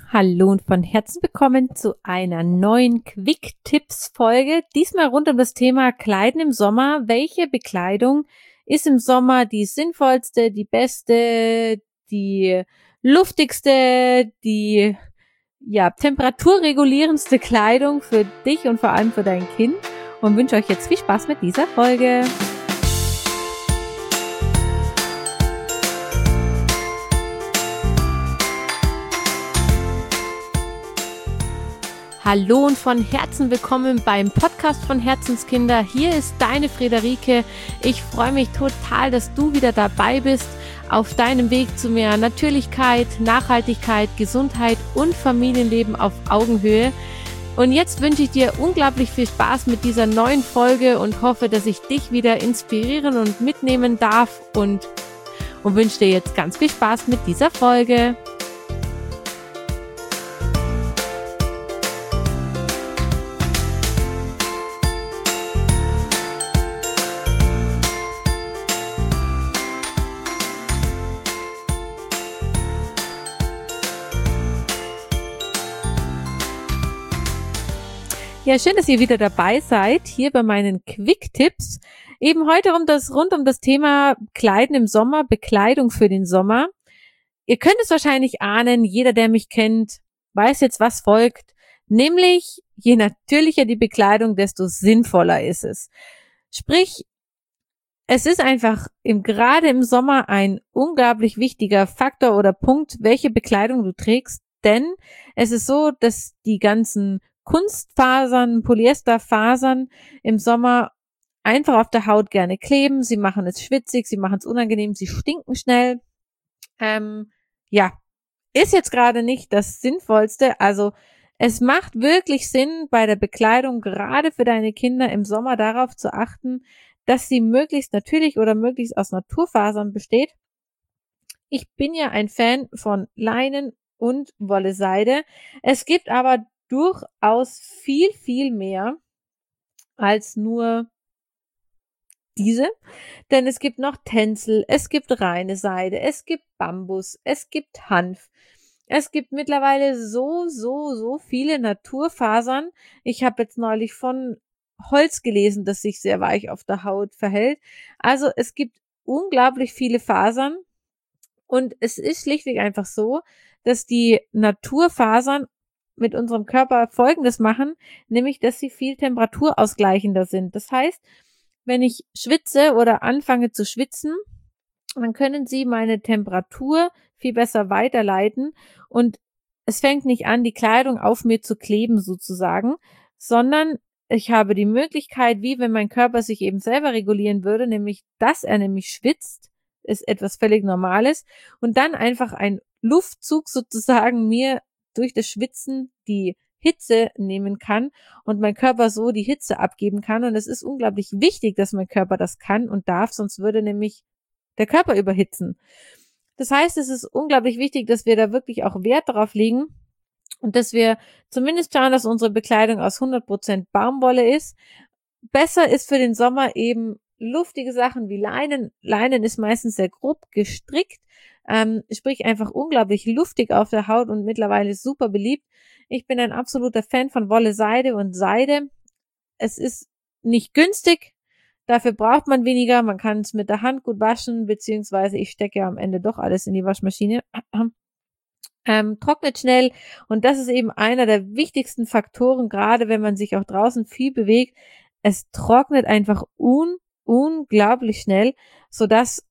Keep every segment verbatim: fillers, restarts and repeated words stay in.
Hallo und von Herzen willkommen zu einer neuen Quick-Tipps-Folge. Diesmal rund um das Thema Kleiden im Sommer. Welche Bekleidung ist im Sommer die sinnvollste, die beste, die luftigste, die ja temperaturregulierendste Kleidung für dich und vor allem für dein Kind? Und wünsche euch jetzt viel Spaß mit dieser Folge. Hallo und von Herzen willkommen beim Podcast von Herzenskinder. Hier ist deine Friederike. Ich freue mich total, dass du wieder dabei bist auf deinem Weg zu mehr Natürlichkeit, Nachhaltigkeit, Gesundheit und Familienleben auf Augenhöhe. Und jetzt wünsche ich dir unglaublich viel Spaß mit dieser neuen Folge und hoffe, dass ich dich wieder inspirieren und mitnehmen darf und, und wünsche dir jetzt ganz viel Spaß mit dieser Folge. Ja, schön, dass ihr wieder dabei seid, hier bei meinen Quick-Tipps. Eben heute um das, rund um das Thema Kleiden im Sommer, Bekleidung für den Sommer. Ihr könnt es wahrscheinlich ahnen, jeder, der mich kennt, weiß jetzt, was folgt. Nämlich, je natürlicher die Bekleidung, desto sinnvoller ist es. Sprich, es ist einfach im, gerade im Sommer ein unglaublich wichtiger Faktor oder Punkt, welche Bekleidung du trägst. Denn es ist so, dass die ganzen Kunstfasern, Polyesterfasern im Sommer einfach auf der Haut gerne kleben. Sie machen es schwitzig, sie machen es unangenehm, sie stinken schnell. Ähm, ja, ist jetzt gerade nicht das Sinnvollste. Also es macht wirklich Sinn, bei der Bekleidung gerade für deine Kinder im Sommer darauf zu achten, dass sie möglichst natürlich oder möglichst aus Naturfasern besteht. Ich bin ja ein Fan von Leinen und Wolle-Seide. Es gibt aber durchaus viel, viel mehr als nur diese, denn es gibt noch Tencel, es gibt reine Seide, es gibt Bambus, es gibt Hanf, es gibt mittlerweile so, so, so viele Naturfasern. Ich habe jetzt neulich von Holz gelesen, das sich sehr weich auf der Haut verhält. Also es gibt unglaublich viele Fasern und es ist schlichtweg einfach so, dass die Naturfasern mit unserem Körper Folgendes machen, nämlich, dass sie viel temperaturausgleichender sind. Das heißt, wenn ich schwitze oder anfange zu schwitzen, dann können sie meine Temperatur viel besser weiterleiten und es fängt nicht an, die Kleidung auf mir zu kleben sozusagen, sondern ich habe die Möglichkeit, wie wenn mein Körper sich eben selber regulieren würde, nämlich, dass er nämlich schwitzt, ist etwas völlig Normales und dann einfach ein Luftzug sozusagen mir durch das Schwitzen die Hitze nehmen kann und mein Körper so die Hitze abgeben kann. Und es ist unglaublich wichtig, dass mein Körper das kann und darf, sonst würde nämlich der Körper überhitzen. Das heißt, es ist unglaublich wichtig, dass wir da wirklich auch Wert darauf legen und dass wir zumindest schauen, dass unsere Bekleidung aus hundert Prozent Baumwolle ist. Besser ist für den Sommer eben luftige Sachen wie Leinen. Leinen ist meistens sehr grob gestrickt. Ähm, sprich einfach unglaublich luftig auf der Haut und mittlerweile super beliebt. Ich bin ein absoluter Fan von Wolle, Seide und Seide. Es ist nicht günstig, dafür braucht man weniger, man kann es mit der Hand gut waschen, beziehungsweise ich stecke ja am Ende doch alles in die Waschmaschine. Ähm, trocknet schnell und das ist eben einer der wichtigsten Faktoren, gerade wenn man sich auch draußen viel bewegt. Es trocknet einfach un unglaublich schnell, sodass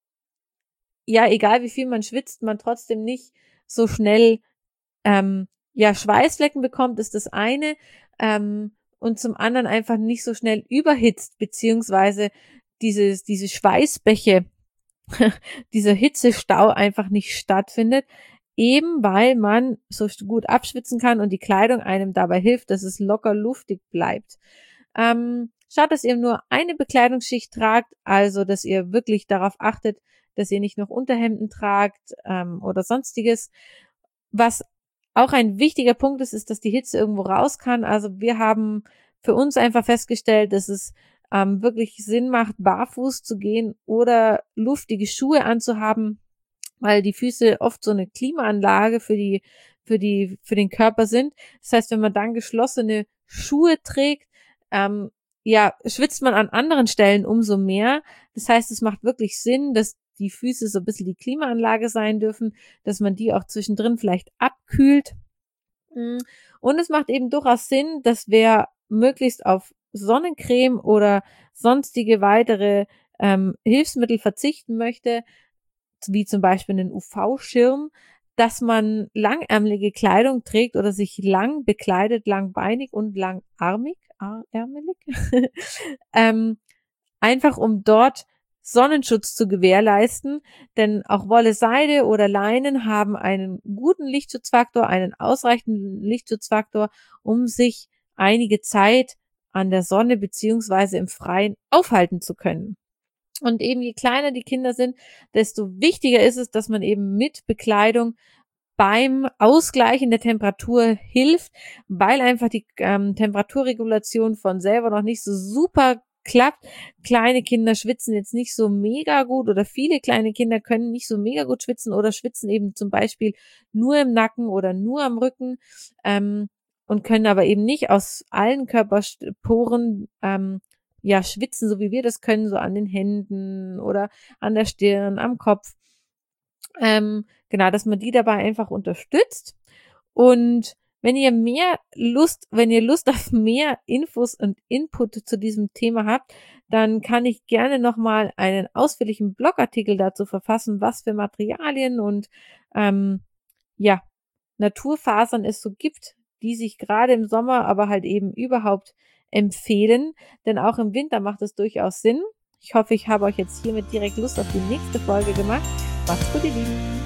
ja, egal wie viel man schwitzt, man trotzdem nicht so schnell ähm, ja Schweißflecken bekommt, ist das eine, ähm, und zum anderen einfach nicht so schnell überhitzt, beziehungsweise dieses diese Schweißbäche, dieser Hitzestau einfach nicht stattfindet, eben weil man so gut abschwitzen kann und die Kleidung einem dabei hilft, dass es locker luftig bleibt. Ähm, schaut, dass ihr nur eine Bekleidungsschicht tragt, also dass ihr wirklich darauf achtet, dass ihr nicht noch Unterhemden tragt ähm, oder sonstiges. Was auch ein wichtiger Punkt ist, ist, dass die Hitze irgendwo raus kann. Also wir haben für uns einfach festgestellt, dass es ähm, wirklich Sinn macht, barfuß zu gehen oder luftige Schuhe anzuhaben, weil die Füße oft so eine Klimaanlage für die, für die, für den Körper sind. Das heißt, wenn man dann geschlossene Schuhe trägt, ähm, ja, schwitzt man an anderen Stellen umso mehr. Das heißt, es macht wirklich Sinn, dass die Füße so ein bisschen die Klimaanlage sein dürfen, dass man die auch zwischendrin vielleicht abkühlt. Und es macht eben durchaus Sinn, dass wer möglichst auf Sonnencreme oder sonstige weitere ähm, Hilfsmittel verzichten möchte, wie zum Beispiel einen U V-Schirm, dass man langärmelige Kleidung trägt oder sich lang bekleidet, langbeinig und langarmig, ärmelig, ähm, einfach um dort Sonnenschutz zu gewährleisten, denn auch Wolle, Seide oder Leinen haben einen guten Lichtschutzfaktor, einen ausreichenden Lichtschutzfaktor, um sich einige Zeit an der Sonne beziehungsweise im Freien aufhalten zu können. Und eben je kleiner die Kinder sind, desto wichtiger ist es, dass man eben mit Bekleidung beim Ausgleichen der Temperatur hilft, weil einfach die ähm, Temperaturregulation von selber noch nicht so super klappt. Kleine Kinder schwitzen jetzt nicht so mega gut oder viele kleine Kinder können nicht so mega gut schwitzen oder schwitzen eben zum Beispiel nur im Nacken oder nur am Rücken ähm, und können aber eben nicht aus allen Körperporen ähm, ja, schwitzen, so wie wir das können, so an den Händen oder an der Stirn, am Kopf. Ähm, genau, dass man die dabei einfach unterstützt. Und wenn ihr mehr Lust, wenn ihr Lust auf mehr Infos und Input zu diesem Thema habt, dann kann ich gerne nochmal einen ausführlichen Blogartikel dazu verfassen, was für Materialien und ähm, ja, Naturfasern es so gibt, die sich gerade im Sommer, aber halt eben überhaupt empfehlen, denn auch im Winter macht es durchaus Sinn. Ich hoffe, ich habe euch jetzt hiermit direkt Lust auf die nächste Folge gemacht. Macht's gut, ihr Lieben!